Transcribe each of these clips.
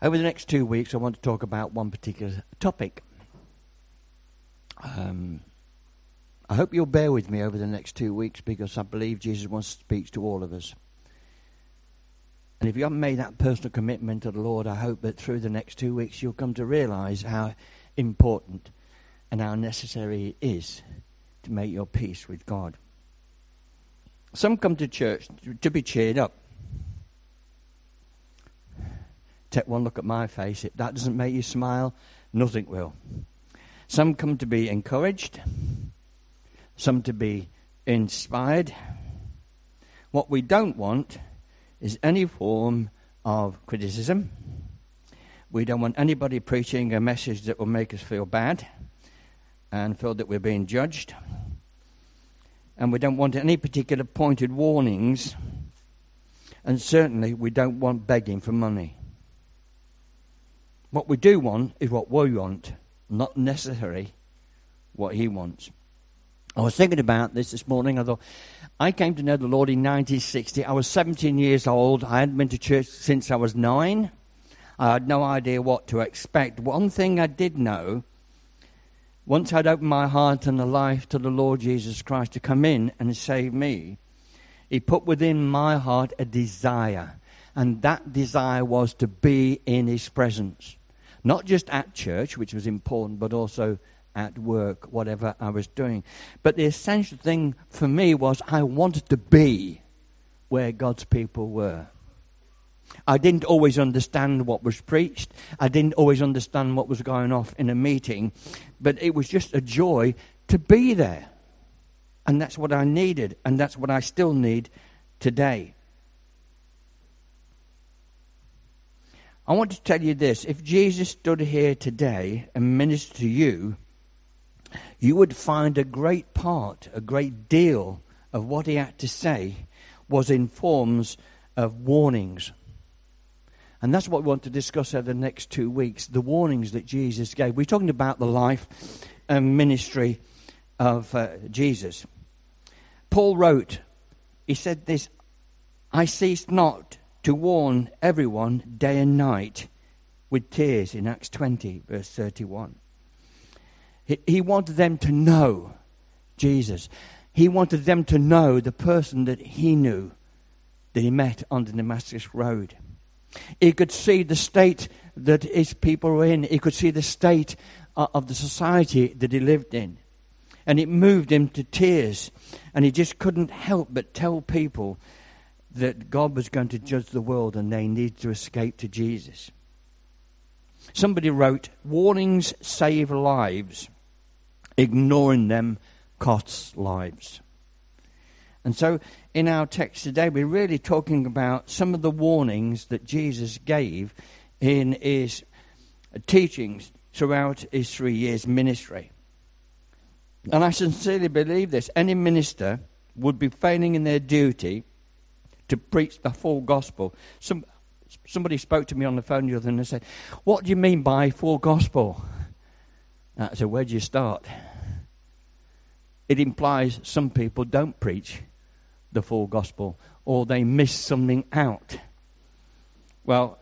Over the next 2 weeks, I want to talk about one particular topic. I hope you'll bear with me over the next 2 weeks, because I believe Jesus wants to speak to all of us. And if you haven't made that personal commitment to the Lord, I hope that through the next 2 weeks you'll come to realize how important and how necessary it is to make your peace with God. Some come to church to be cheered up. Take one look at my face. If that doesn't make you smile, nothing will. Some come to be encouraged. Some to be inspired. What we don't want is any form of criticism. We don't want anybody preaching a message that will make us feel bad and feel that we're being judged. And we don't want any particular pointed warnings. And certainly we don't want begging for money. What we do want is what we want, not necessarily what he wants. I was thinking about this morning. I thought, I came to know the Lord in 1960. I was 17 years old. I hadn't been to church since I was 9. I had no idea what to expect. One thing I did know, once I'd opened my heart and the life to the Lord Jesus Christ to come in and save me, he put within my heart a desire. And that desire was to be in his presence. Not just at church, which was important, but also at work, whatever I was doing. But the essential thing for me was I wanted to be where God's people were. I didn't always understand what was preached. I didn't always understand what was going off in a meeting. But it was just a joy to be there. And that's what I needed. And that's what I still need today. I want to tell you this. If Jesus stood here today and ministered to you, you would find a great part, a great deal of what he had to say was in forms of warnings. And that's what we want to discuss over the next 2 weeks, the warnings that Jesus gave. We're talking about the life and ministry of Jesus. Paul wrote, he said this, I cease not to warn everyone day and night with tears, in Acts 20, verse 31. He wanted them to know Jesus. He wanted them to know the person that he knew, that he met on the Damascus Road. He could see the state that his people were in. He could see the state of the society that he lived in. And it moved him to tears. And he just couldn't help but tell people that God was going to judge the world and they need to escape to Jesus. Somebody wrote, warnings save lives. Ignoring them costs lives. And so in our text today, we're really talking about some of the warnings that Jesus gave in his teachings throughout his 3 years ministry. And I sincerely believe this. Any minister would be failing in their duty to preach the full gospel. Somebody spoke to me on the phone the other day and they said, what do you mean by full gospel? I said, where do you start? It implies some people don't preach the full gospel, or they miss something out. Well,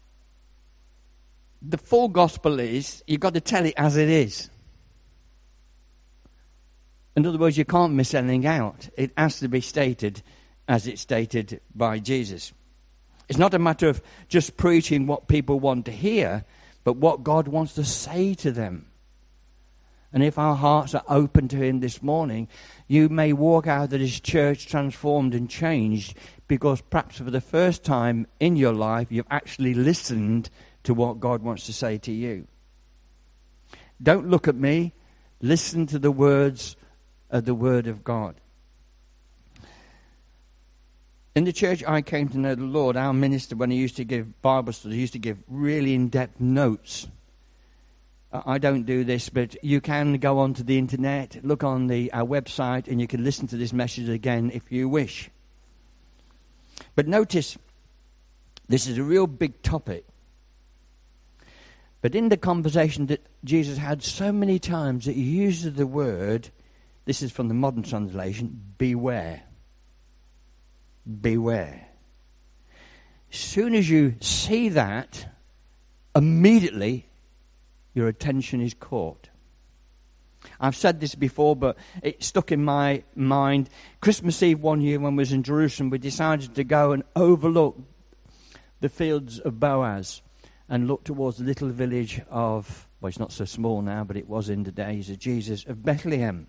the full gospel is, you've got to tell it as it is. In other words, you can't miss anything out. It has to be stated as it's stated by Jesus. It's not a matter of just preaching what people want to hear, but what God wants to say to them. And if our hearts are open to him this morning, you may walk out of this church transformed and changed, because perhaps for the first time in your life, you've actually listened to what God wants to say to you. Don't look at me. Listen to the words of the Word of God. In the church I came to know the Lord, our minister, when he used to give Bible studies, he used to give really in-depth notes. I don't do this, but you can go onto the internet, look on our website, and you can listen to this message again if you wish. But notice, this is a real big topic. But in the conversation that Jesus had so many times that he uses the word, this is from the modern translation, beware. Beware. As soon as you see that, immediately your attention is caught. I've said this before, but it stuck in my mind. Christmas Eve one year when we was in Jerusalem, we decided to go and overlook the fields of Boaz and look towards the little village of, well, it's not so small now, but it was in the days of Jesus, of Bethlehem.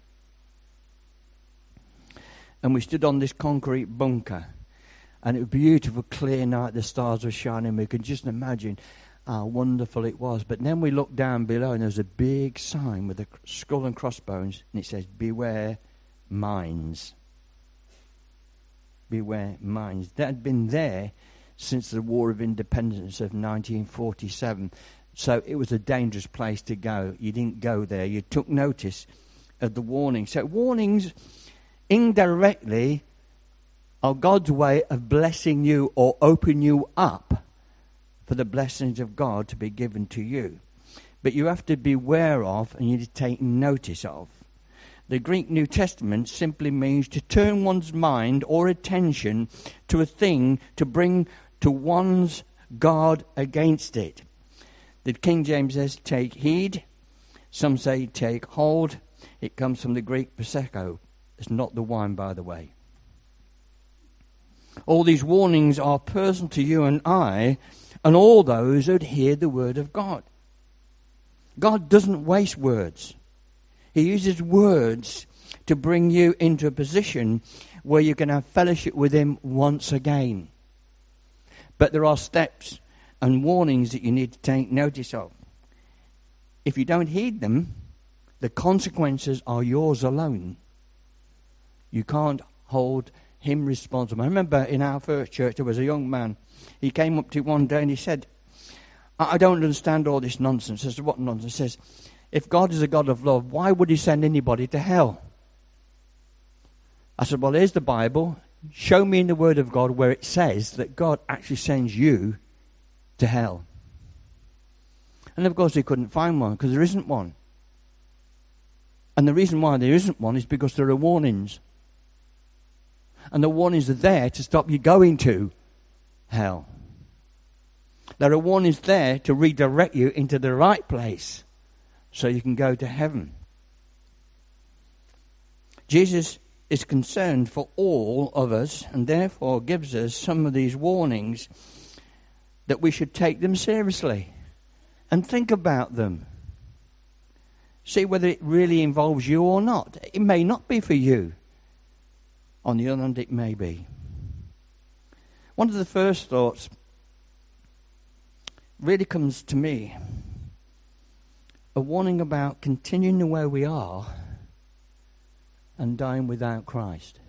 And we stood on this concrete bunker, and it was a beautiful, clear night. The stars were shining. We could just imagine how wonderful it was. But then we looked down below, and there was a big sign with a skull and crossbones, and it says, "Beware mines." Beware mines. That had been there since the War of Independence of 1947. So it was a dangerous place to go. You didn't go there. You took notice of the warning. So warnings indirectly are God's way of blessing you or opening you up for the blessings of God to be given to you. But you have to be aware of and you need to take notice of. The Greek New Testament simply means to turn one's mind or attention to a thing to bring to one's guard against it. The King James says, take heed. Some say take hold. It comes from the Greek proseko. It's not the wine, by the way. All these warnings are personal to you and I and all those who hear the word of God. God doesn't waste words. He uses words to bring you into a position where you can have fellowship with him once again. But there are steps and warnings that you need to take notice of. If you don't heed them, the consequences are yours alone. You can't hold him responsible. I remember in our first church there was a young man. He came up to one day and he said, I don't understand all this nonsense. I said, what nonsense? He says, if God is a God of love, why would he send anybody to hell? I said, well, here's the Bible. Show me in the Word of God where it says that God actually sends you to hell. And of course he couldn't find one because there isn't one. And the reason why there isn't one is because there are warnings. And the warnings are there to stop you going to hell. There are warnings there to redirect you into the right place so you can go to heaven. Jesus is concerned for all of us and therefore gives us some of these warnings that we should take them seriously and think about them. See whether it really involves you or not. It may not be for you. On the other hand, it may be. One of the first thoughts really comes to me, a warning about continuing the way we are and dying without Christ.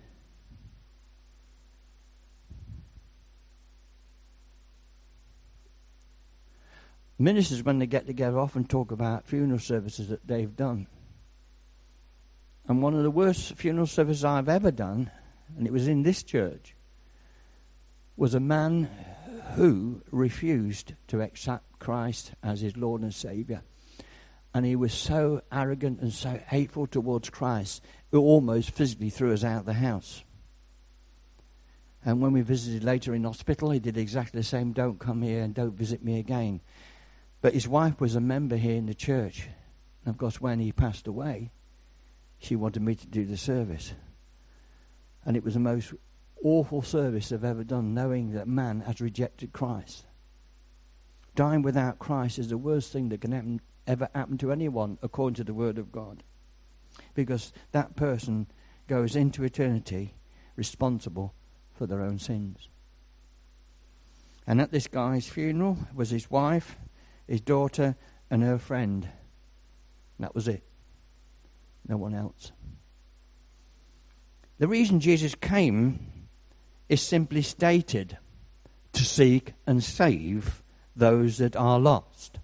Ministers, when they get together, often talk about funeral services that they've done. And one of the worst funeral services I've ever done, and it was in this church, was a man who refused to accept Christ as his Lord and Saviour. And he was so arrogant and so hateful towards Christ, it almost physically threw us out of the house. And when we visited later in hospital, he did exactly the same. Don't come here and don't visit me again. But his wife was a member here in the church. And of course, when he passed away, she wanted me to do the service. And it was the most awful service I've ever done, knowing that man has rejected Christ. Dying without Christ is the worst thing that can ever happen to anyone, according to the Word of God. Because that person goes into eternity responsible for their own sins. And at this guy's funeral was his wife, his daughter, and her friend. That was it. No one else. The reason Jesus came is simply stated: to seek and save those that are lost.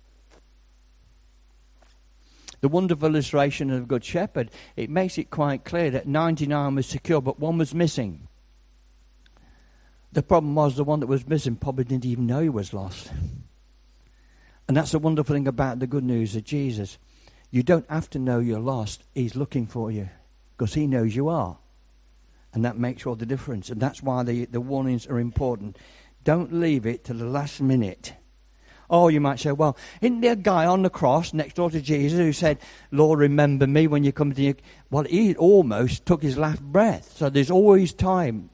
The wonderful illustration of the Good Shepherd, it makes it quite clear that 99 was secure, but one was missing. The problem was the one that was missing probably didn't even know he was lost. And that's the wonderful thing about the good news of Jesus. You don't have to know you're lost. He's looking for you because he knows you are. And that makes all the difference. And that's why the warnings are important. Don't leave it to the last minute. Oh, you might say, well, isn't there a guy on the cross next door to Jesus who said, Lord, remember me when you come to you? Well, he almost took his last breath. So there's always time.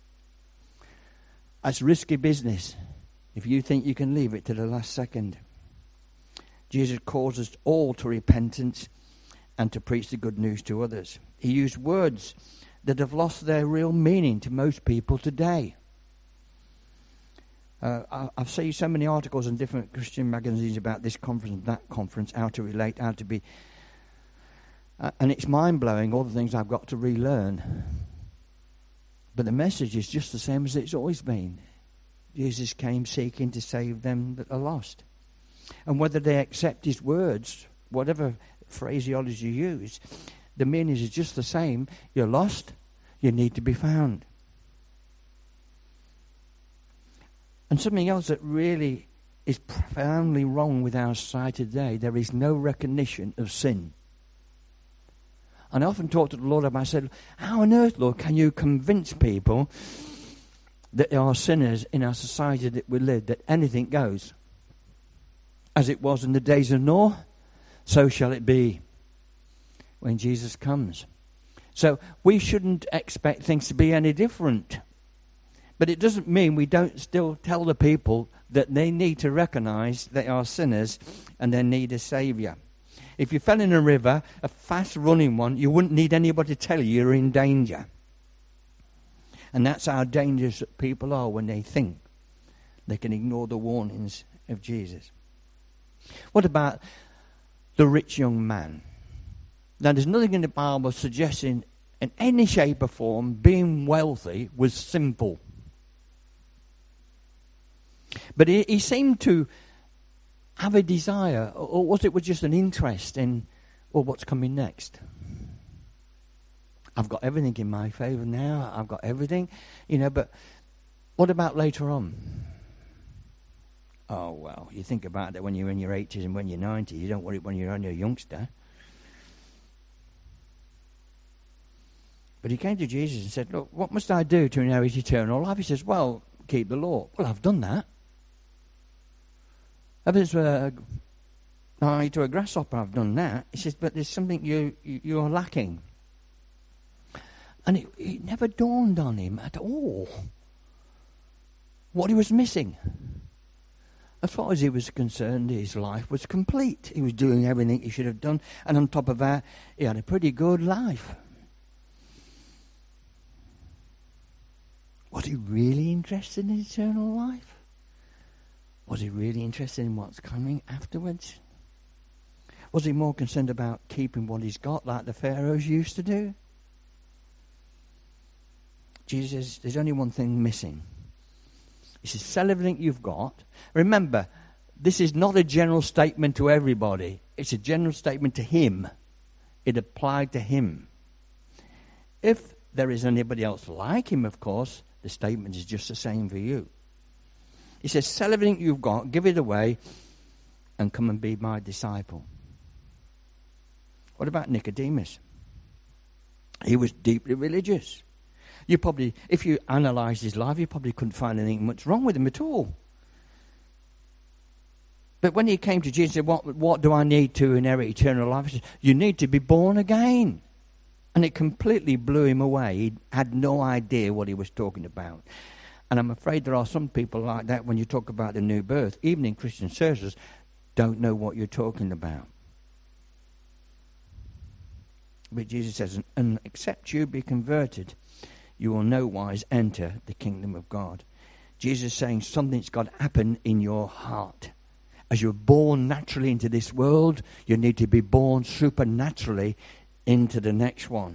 That's risky business if you think you can leave it to the last second. Jesus calls us all to repentance and to preach the good news to others. He used words that have lost their real meaning to most people today. I've seen so many articles in different Christian magazines about this conference, that conference, how to relate, how to be. And it's mind-blowing, all the things I've got to relearn. But the message is just the same as it's always been. Jesus came seeking to save them that are lost. And whether they accept his words, whatever phraseology you use, the meaning is just the same. You're lost, you need to be found. And something else that really is profoundly wrong with our society today, there is no recognition of sin. And I often talk to the Lord about, I said, how on earth, Lord, can you convince people that there are sinners in our society that we live, that anything goes? As it was in the days of Noah, so shall it be when Jesus comes. So we shouldn't expect things to be any different. But it doesn't mean we don't still tell the people that they need to recognize they are sinners and they need a saviour. If you fell in a river, a fast-running one, you wouldn't need anybody to tell you you're in danger. And that's how dangerous people are when they think they can ignore the warnings of Jesus. What about the rich young man? Now, there's nothing in the Bible suggesting in any shape or form being wealthy was sinful. But he seemed to have a desire, or was it just an interest in, what's coming next? I've got everything in my favour now. I've got everything, but what about later on? Oh, well, you think about that when you're in your 80s and when you're 90. You don't worry when you're only a youngster. But he came to Jesus and said, look, what must I do to inherit eternal life? He says, well, keep the law. Well, I've done that. If it's an eye to a grasshopper, I've done that. He says, but there's something you're lacking. And it never dawned on him at all what he was missing. As far as he was concerned, his life was complete. He was doing everything he should have done. And on top of that, he had a pretty good life. Was he really interested in eternal life? Was he really interested in what's coming afterwards? Was he more concerned about keeping what he's got like the Pharaohs used to do? Jesus, there's only one thing missing. He says, sell everything you've got. Remember, this is not a general statement to everybody. It's a general statement to him. It applied to him. If there is anybody else like him, of course, the statement is just the same for you. He says, sell everything you've got, give it away, and come and be my disciple. What about Nicodemus? He was deeply religious. You probably, if you analysed his life, you probably couldn't find anything much wrong with him at all. But when he came to Jesus and said, what do I need to inherit eternal life? He said, you need to be born again. And it completely blew him away. He had no idea what he was talking about. And I'm afraid there are some people like that when you talk about the new birth, even in Christian churches, don't know what you're talking about. But Jesus says, and except you be converted, you will no wise enter the kingdom of God. Jesus is saying something's got to happen in your heart. As you're born naturally into this world, you need to be born supernaturally into the next one.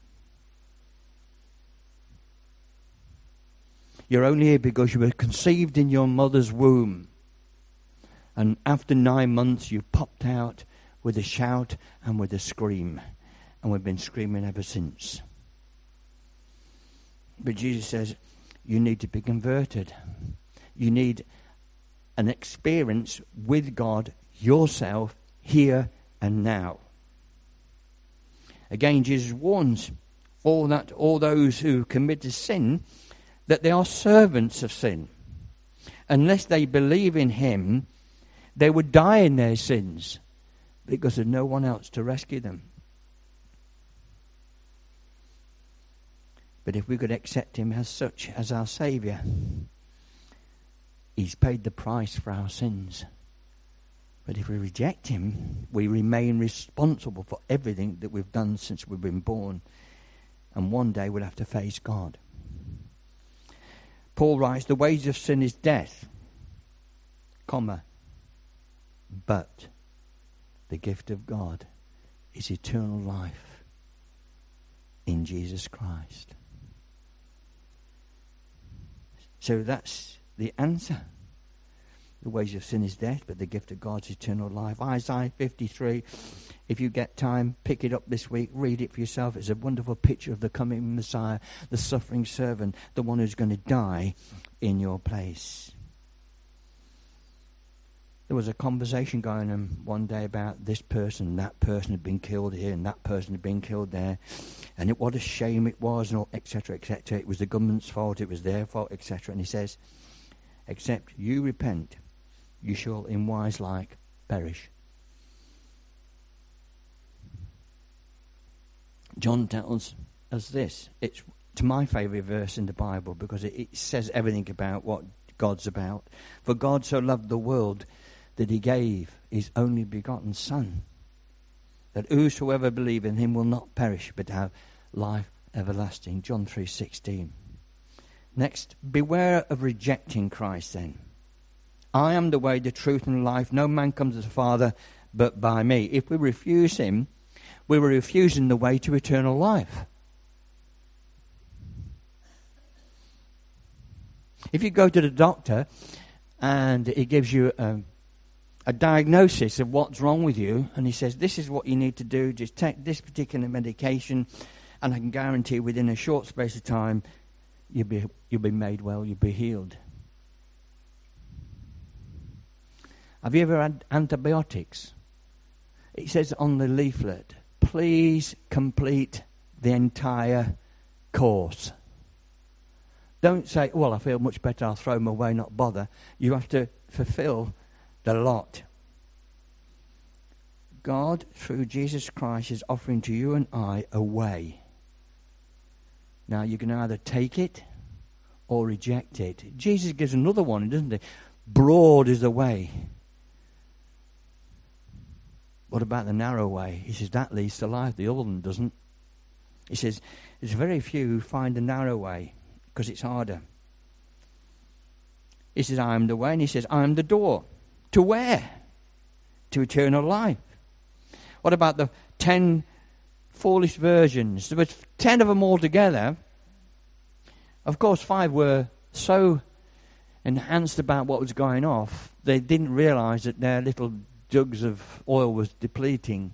You're only here because you were conceived in your mother's womb. And after 9 months, you popped out with a shout and with a scream. And we've been screaming ever since. But Jesus says, you need to be converted. You need an experience with God yourself here and now. Again, Jesus warns all those who commit sin that they are servants of sin. Unless they believe in him, They would die in their sins because there's no one else to rescue them. But if we could accept him as such, as our Saviour, he's paid the price for our sins. But if we reject him, we remain responsible for everything that we've done since we've been born. And one day we'll have to face God. Paul writes, the wages of sin is death, comma, but the gift of God is eternal life in Jesus Christ. So that's the answer. The wages of sin is death, but the gift of God is eternal life. Isaiah 53, if you get time, pick it up this week, read it for yourself. It's a wonderful picture of the coming Messiah, the suffering servant, the one who's going to die in your place. There was a conversation going on one day about this person, that person had been killed here, and that person had been killed there, and what a shame it was, and etc., etc. It was the government's fault, it was their fault, etc. And he says, except you repent, you shall in wise like perish. John tells us this. It's to my favourite verse in the Bible because it says everything about what God's about. For God so loved the world that he gave his only begotten Son, that whosoever believe in him will not perish but have life everlasting. John 3:16. Next, beware of rejecting Christ then. I am the way, the truth, and life. No man comes to the Father but by me. If we refuse him, we were refusing the way to eternal life. If you go to the doctor and he gives you a diagnosis of what's wrong with you, and he says, this is what you need to do, just take this particular medication, and I can guarantee within a short space of time, you'll be made well, you'll be healed. Have you ever had antibiotics? It says on the leaflet, please complete the entire course. Don't say, well, I feel much better, I'll throw them away, not bother. You have to fulfill the lot. God, through Jesus Christ, is offering to you and I a way. Now, you can either take it or reject it. Jesus gives another one, doesn't he? Broad is the way. What about the narrow way? He says that leads to life. The other one doesn't. He says there's very few who find the narrow way because it's harder. He says, I am the way. And he says, I am the door. To where? To eternal life. What about the 10 foolish virgins? There were 10 of them all together. Of course, 5 were so enhanced about what was going off, they didn't realize that their little jugs of oil was depleting.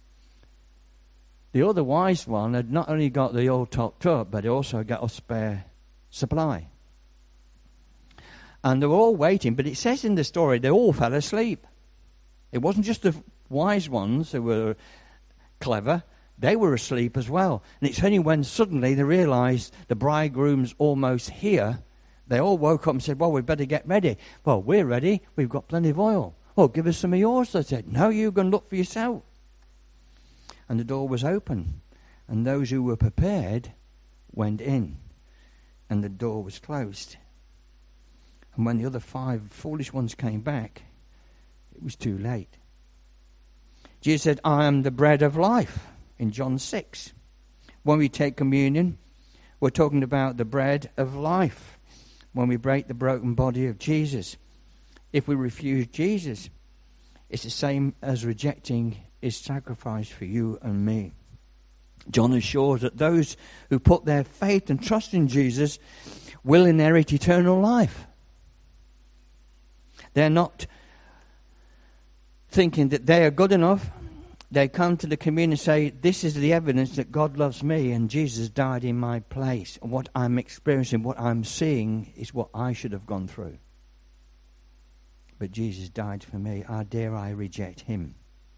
The other wise one had not only got the oil topped up, but he also got a spare supply. And they were all waiting, but it says in the story they all fell asleep. It wasn't just the wise ones who were clever, they were asleep as well. And it's only when suddenly they realized the bridegroom's almost here, they all woke up and said, well, we better get ready. Well, we're ready, we've got plenty of oil. Well, give us some of yours, they said. No, you can look for yourself. And the door was open, and those who were prepared went in, and the door was closed. And when the other 5 foolish ones came back, it was too late. Jesus said, I am the bread of life, in John 6. When we take communion, we're talking about the bread of life. When we break the broken body of Jesus. If we refuse Jesus, it's the same as rejecting his sacrifice for you and me. John assures that those who put their faith and trust in Jesus will inherit eternal life. They're not thinking that they are good enough. They come to the communion and say, this is the evidence that God loves me and Jesus died in my place. And what I'm experiencing, what I'm seeing is what I should have gone through. But Jesus died for me. How dare I reject him?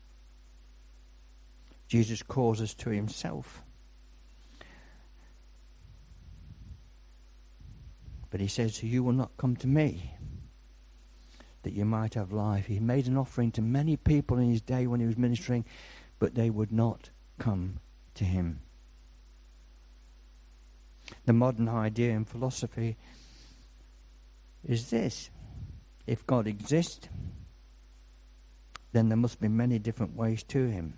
Jesus calls us to himself. But he says, you will not come to me. that you might have life. He made an offering to many people in his day when he was ministering, but they would not come to him. The modern idea in philosophy is this: if God exists, then there must be many different ways to him.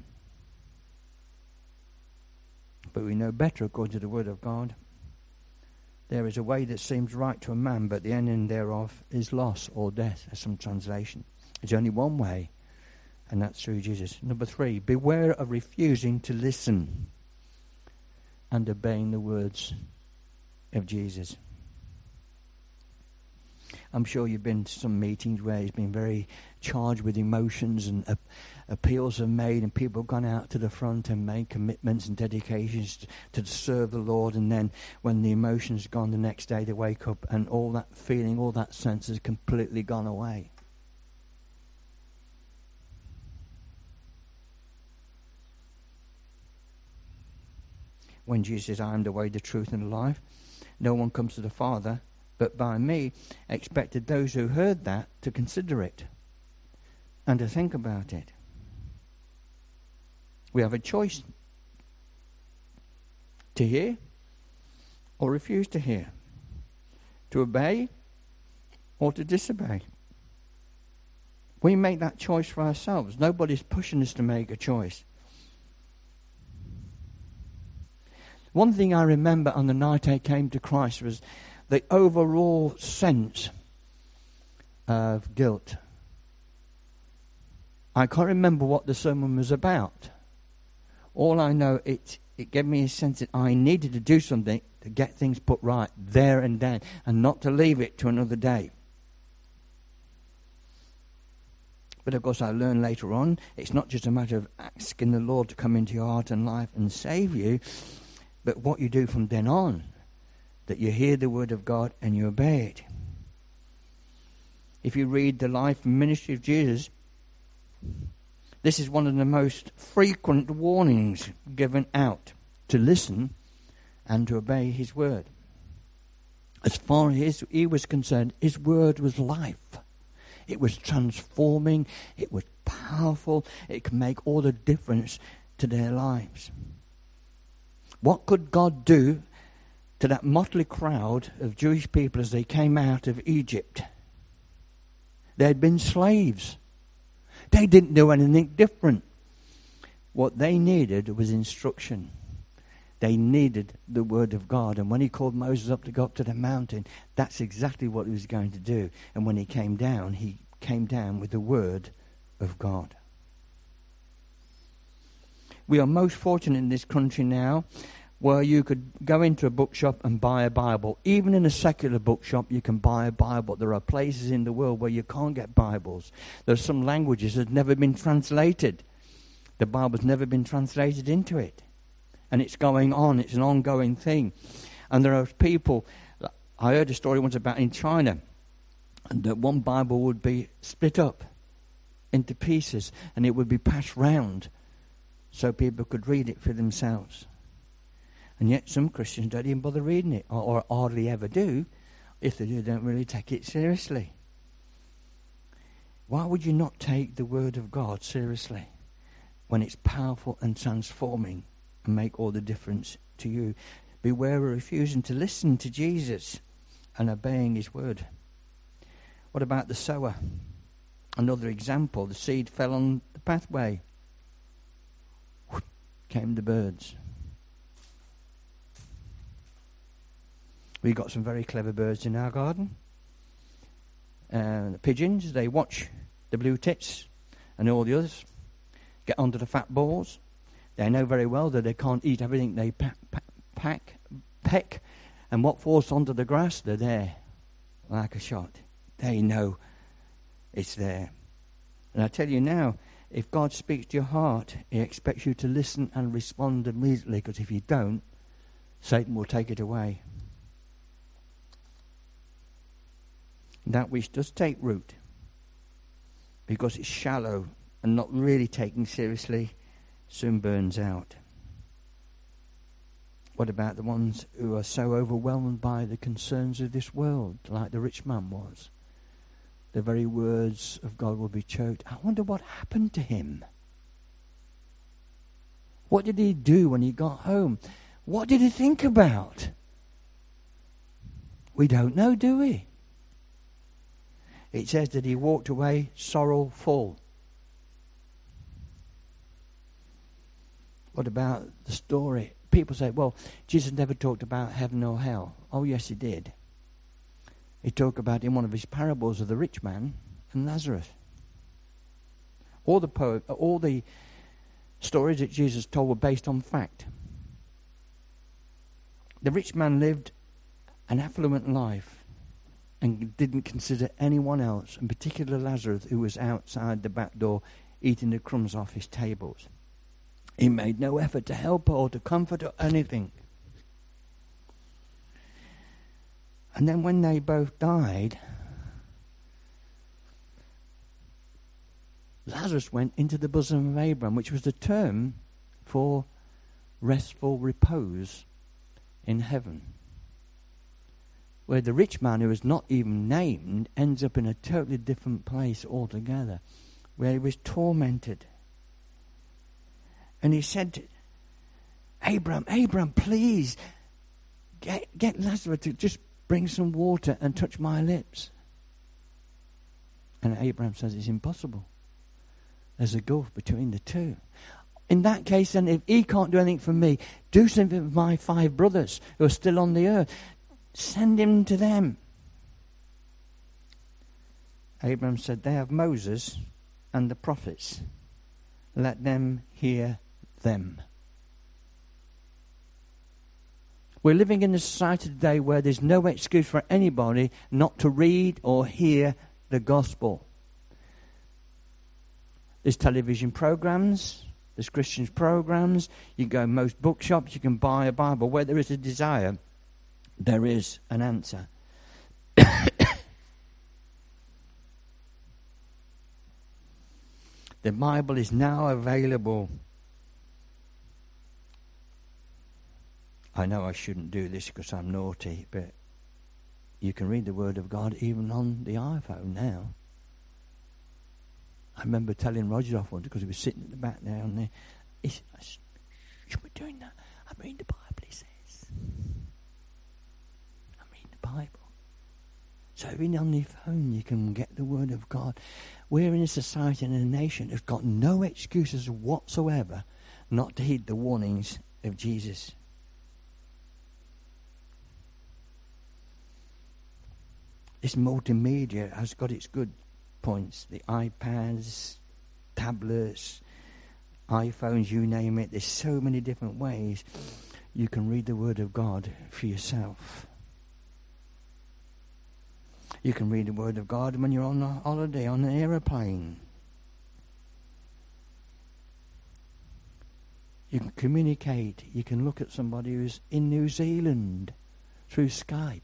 But we know better, according to the word of God. There is a way that seems right to a man, but the ending thereof is loss or death, as some translation. There's only one way, and that's through Jesus. Number 3, beware of refusing to listen and obeying the words of Jesus. I'm sure you've been to some meetings where he's been very charged with emotions and appeals are made, and people have gone out to the front and made commitments and dedications to serve the Lord, and then when the emotion's gone the next day they wake up and all that feeling, all that sense has completely gone away. When Jesus says, I am the way, the truth and the life, no one comes to the Father but by me, expected those who heard that to consider it and to think about it. We have a choice to hear or refuse to hear, to obey or to disobey. We make that choice for ourselves. Nobody's pushing us to make a choice. One thing I remember on the night I came to Christ was the overall sense of guilt. I can't remember what the sermon was about. All I know, it gave me a sense that I needed to do something to get things put right there and then, and not to leave it to another day. But of course I learned later on, it's not just a matter of asking the Lord to come into your heart and life and save you, but what you do from then on, that you hear the word of God and you obey it. If you read the life and ministry of Jesus, this is one of the most frequent warnings given out, to listen and to obey his word. As far as he was concerned, his word was life. It was transforming, it was powerful, it could make all the difference to their lives. What could God do to that motley crowd of Jewish people as they came out of Egypt? They had been slaves. They didn't do anything different. What they needed was instruction. They needed the word of God. And when he called Moses up to go up to the mountain, that's exactly what he was going to do. And when he came down with the word of God. We are most fortunate in this country now where you could go into a bookshop and buy a Bible. Even in a secular bookshop, you can buy a Bible. There are places in the world where you can't get Bibles. There are some languages that have never been translated. The Bible's never been translated into it. And it's going on. It's an ongoing thing. And there are people, I heard a story once about in China, and that one Bible would be split up into pieces and it would be passed round so people could read it for themselves. And yet some Christians don't even bother reading it, or hardly ever do. If they do, they don't really take it seriously. Why would you not take the word of God seriously when it's powerful and transforming and make all the difference to you? Beware of refusing to listen to Jesus and obeying his word. What about the sower? Another example, the seed fell on the pathway. Came the birds. We've got some very clever birds in our garden. The pigeons, they watch the blue tits and all the others get onto the fat balls. They know very well that they can't eat everything they peck, and what falls onto the grass, they're there like a shot. They know it's there. And I tell you now, if God speaks to your heart, he expects you to listen and respond immediately, because if you don't, Satan will take it away. That which does take root, because it's shallow and not really taken seriously, soon burns out. What about the ones who are so overwhelmed by the concerns of this world, like the rich man was? the very words of God will be choked. I wonder what happened to him. What did he do when he got home? What did he think about? We don't know, do we? It says that he walked away sorrowful. What about the story? People say, well, Jesus never talked about heaven or hell. Oh, yes, he did. He talked about in one of his parables of the rich man and Lazarus. All the stories that Jesus told were based on fact. The rich man lived an affluent life and didn't consider anyone else, in particular Lazarus, who was outside the back door eating the crumbs off his tables. He made no effort to help or to comfort or anything. And then when they both died, Lazarus went into the bosom of Abraham, which was the term for restful repose in heaven. Where the rich man, who is not even named, ends up in a totally different place altogether, where he was tormented. And he said to Abraham, please, get Lazarus to just bring some water and touch my lips. And Abraham says it's impossible. There's a gulf between the two. In that case, then, if he can't do anything for me, do something for my 5 brothers who are still on the earth. Send him to them. Abraham said, they have Moses and the prophets. Let them hear them. We're living in a society today where there's no excuse for anybody not to read or hear the gospel. There's television programs, there's Christian programs. You go in most bookshops, you can buy a Bible. Where there is a desire, there is an answer. The Bible is now available. I know I shouldn't do this because I'm naughty, but you can read the Word of God even on the iPhone now. I remember telling Roger off once because he was sitting at the back down there. He said, should we be doing that? I'm reading the Bible, he says. I'm reading the Bible. So even on your phone you can get the Word of God. We're in a society and a nation that's got no excuses whatsoever not to heed the warnings of Jesus. This multimedia has got its good points. The iPads, tablets, iPhones, you name it. There's so many different ways you can read the Word of God for yourself. You can read the Word of God when you're on a holiday, on an aeroplane. You can communicate. You can look at somebody who's in New Zealand through Skype.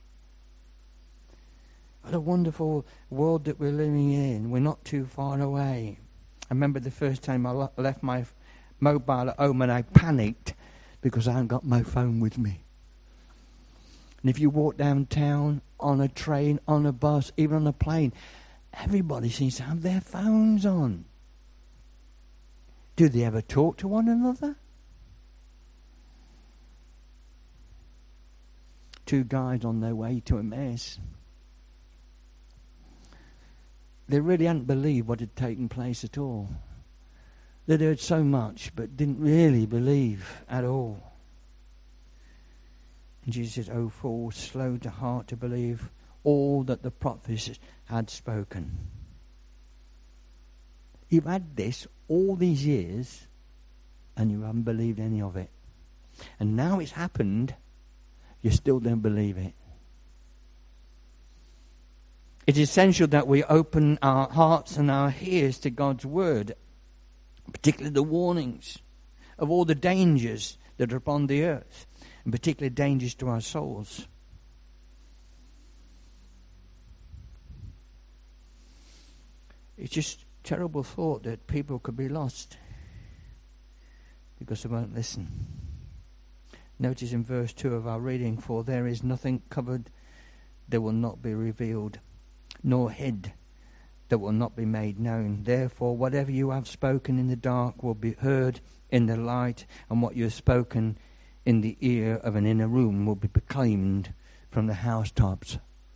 What a wonderful world that we're living in. We're not too far away. I remember the first time I left my mobile at home and I panicked because I hadn't got my phone with me. And if you walk downtown, on a train, on a bus, even on a plane, everybody seems to have their phones on. Do they ever talk to one another? 2 guys on their way to Emmaus. They really hadn't believed what had taken place at all. They'd heard so much, but didn't really believe at all. And Jesus says, "O fool, slow to heart to believe all that the prophets had spoken." You've had this all these years, and you haven't believed any of it. And now it's happened, you still don't believe it. It's essential that we open our hearts and our ears to God's word, particularly the warnings of all the dangers that are upon the earth, and particularly dangers to our souls. It's just a terrible thought that people could be lost because they won't listen. Notice in verse 2 of our reading, "For there is nothing covered that will not be revealed, nor hid that will not be made known. Therefore, whatever you have spoken in the dark will be heard in the light, and what you have spoken in the ear of an inner room will be proclaimed from the housetops.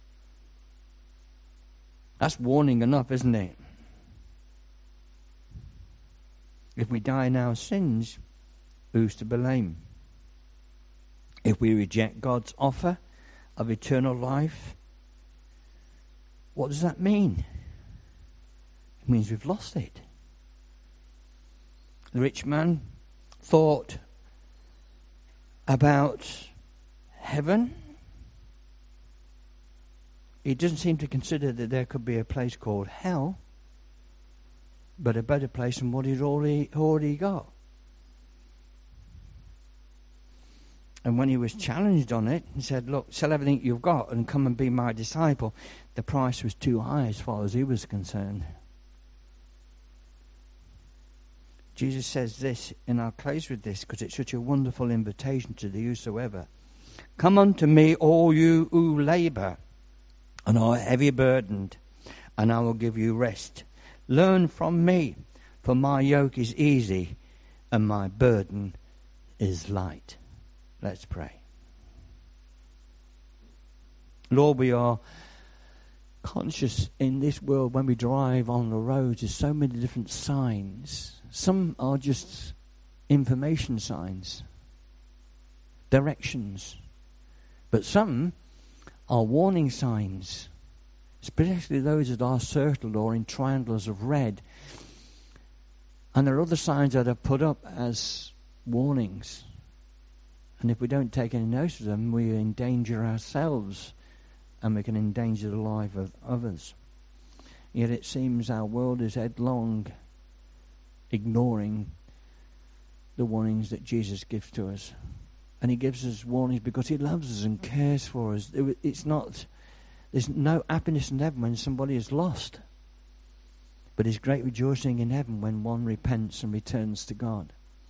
That's warning enough, isn't it? If we die in our sins, who's to blame? If we reject God's offer of eternal life, what does that mean? It means we've lost it. The rich man thought about heaven. He doesn't seem to consider that there could be a place called hell, but a better place than what he'd already got. And when he was challenged on it, he said, look, sell everything you've got and come and be my disciple. The price was too high as far as he was concerned. Jesus says this, and I'll close with this because it's such a wonderful invitation to the whosoever. Come unto me, all you who labour and are heavy burdened, and I will give you rest. Learn from me, for my yoke is easy and my burden is light. Let's pray. Lord, we are conscious in this world when we drive on the roads, there's so many different signs. Some are just information signs, directions, but some are warning signs, especially those that are circled or in triangles of red. And there are other signs that are put up as warnings. And if we don't take any notice of them, we endanger ourselves and we can endanger the life of others. Yet it seems our world is headlong, ignoring the warnings that Jesus gives to us. And he gives us warnings because he loves us and cares for us. There's no happiness in heaven when somebody is lost. But there's great rejoicing in heaven when one repents and returns to God.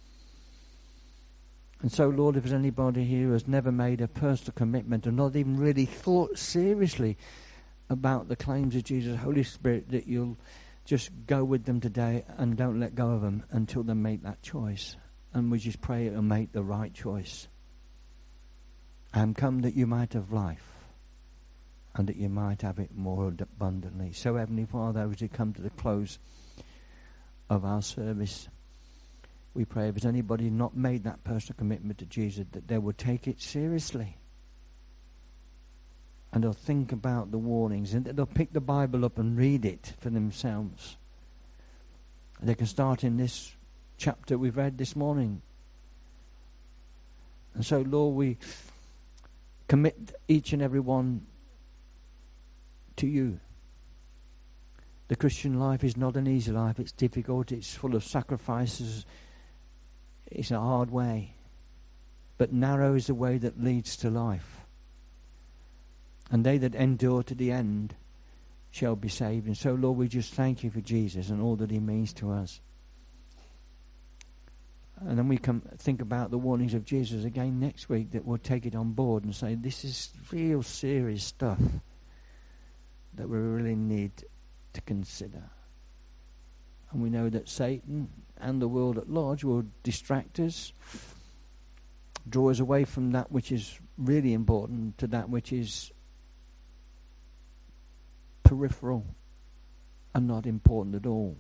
And so, Lord, if there's anybody here who has never made a personal commitment or not even really thought seriously about the claims of Jesus, Holy Spirit, that you'll just go with them today and don't let go of them until they make that choice. And we just pray it'll make the right choice. And come that you might have life and that you might have it more abundantly. So, Heavenly Father, as we come to the close of our service, we pray if there's anybody not made that personal commitment to Jesus, that they will take it seriously. And they'll think about the warnings, and they'll pick the Bible up and read it for themselves. And they can start in this chapter we've read this morning. And so, Lord, we commit each and every one to you. The Christian life is not an easy life. It's difficult. It's full of sacrifices. It's a hard way. But narrow is the way that leads to life. And they that endure to the end shall be saved. And so, Lord, we just thank you for Jesus and all that he means to us. And then we come think about the warnings of Jesus again next week, that we'll take it on board and say, this is real serious stuff that we really need to consider. And we know that Satan and the world at large will distract us, draw us away from that which is really important to that which is peripheral and not important at all.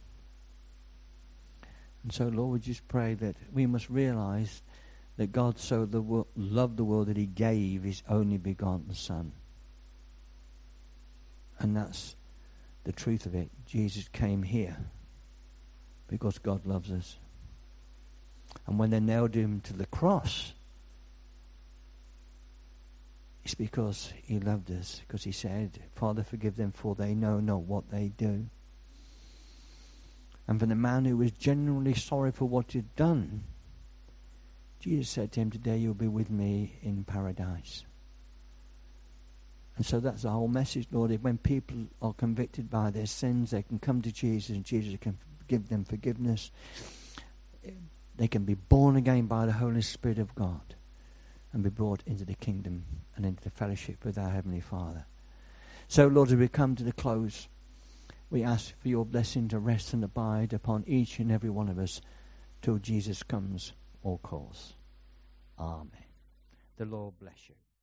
And so, Lord, we just pray that we must realize that God so loved the world that he gave his only begotten Son. And that's the truth of it. Jesus came here because God loves us. And when they nailed him to the cross, it's because he loved us. Because he said, Father, forgive them, for they know not what they do. And for the man who was genuinely sorry for what he'd done, Jesus said to him, today you'll be with me in paradise. And so that's the whole message, Lord. If when people are convicted by their sins, they can come to Jesus and Jesus can give them forgiveness. They can be born again by the Holy Spirit of God and be brought into the kingdom and into the fellowship with our Heavenly Father. So, Lord, as we come to the close, We ask for your blessing to rest and abide upon each and every one of us till Jesus comes or calls. Amen. The Lord bless you.